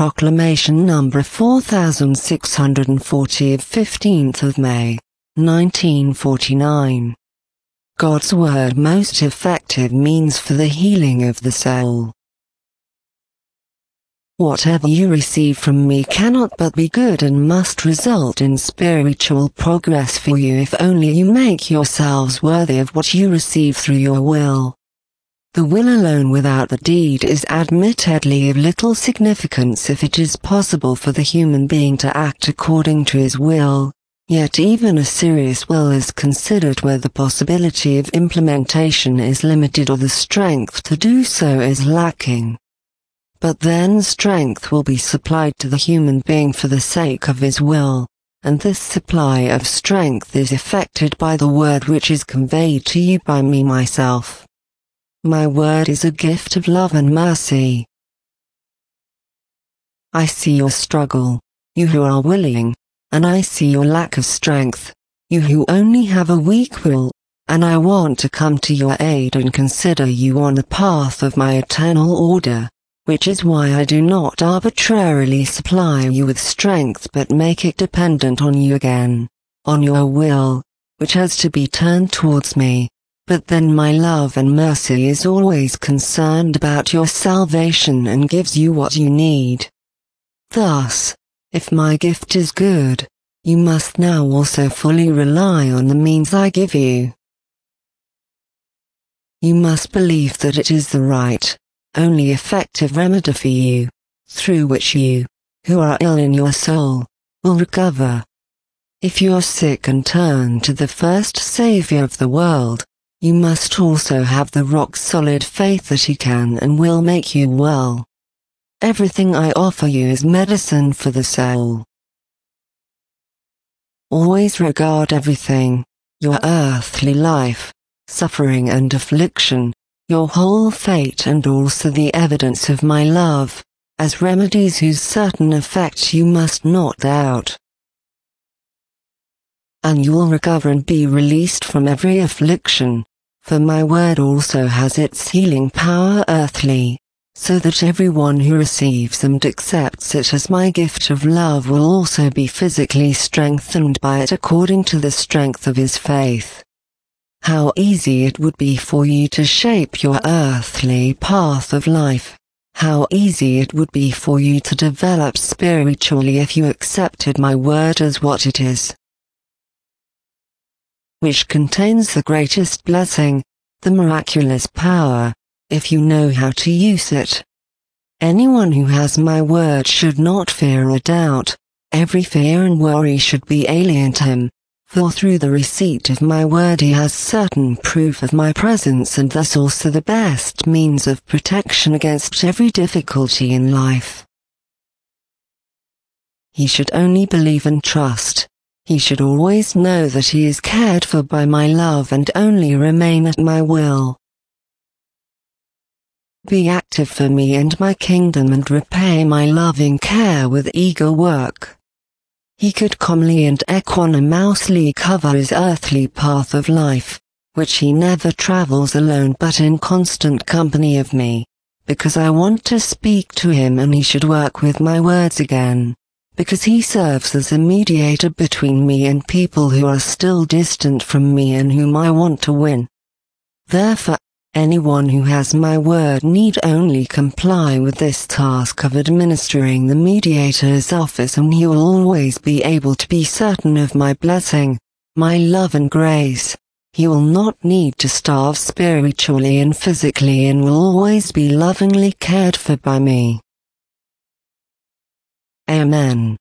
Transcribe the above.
Proclamation number 4640 of 15th of May, 1949. God's Word, most effective means for the healing of the soul. Whatever you receive from me cannot but be good and must result in spiritual progress for you if only you make yourselves worthy of what you receive through your will. The will alone without the deed is admittedly of little significance if it is possible for the human being to act according to his will, yet even a serious will is considered where the possibility of implementation is limited or the strength to do so is lacking. But then strength will be supplied to the human being for the sake of his will, and this supply of strength is effected by the word which is conveyed to you by me myself. My word is a gift of love and mercy. I see your struggle, you who are willing, and I see your lack of strength, you who only have a weak will, and I want to come to your aid and consider you on the path of my eternal order. Which is why I do not arbitrarily supply you with strength but make it dependent on you again, on your will, which has to be turned towards me, but then my love and mercy is always concerned about your salvation and gives you what you need. Thus, if my gift is good, you must now also fully rely on the means I give you. You must believe that it is the right, only effective remedy for you, through which you, who are ill in your soul, will recover. If you are sick and turn to the first Savior of the world, you must also have the rock-solid faith that He can and will make you well. Everything I offer you is medicine for the soul. Always regard everything, your earthly life, suffering and affliction, your whole fate and also the evidence of my love, as remedies whose certain effect you must not doubt. And you will recover and be released from every affliction, for my word also has its healing power earthly, so that everyone who receives and accepts it as my gift of love will also be physically strengthened by it according to the strength of his faith. How easy it would be for you to shape your earthly path of life. How easy it would be for you to develop spiritually if you accepted my word as what it is, which contains the greatest blessing, the miraculous power, if you know how to use it. Anyone who has my word should not fear or doubt. Every fear and worry should be alien to him. For through the receipt of my word he has certain proof of my presence and thus also the best means of protection against every difficulty in life. He should only believe and trust. He should always know that he is cared for by my love and only remain at my will. Be active for me and my kingdom and repay my loving care with eager work. He could calmly and equanimously cover his earthly path of life, which he never travels alone but in constant company of me, because I want to speak to him and he should work with my words again, because he serves as a mediator between me and people who are still distant from me and whom I want to win. Therefore, anyone who has my word need only comply with this task of administering the mediator's office and he will always be able to be certain of my blessing, my love and grace. He will not need to starve spiritually and physically and will always be lovingly cared for by me. Amen.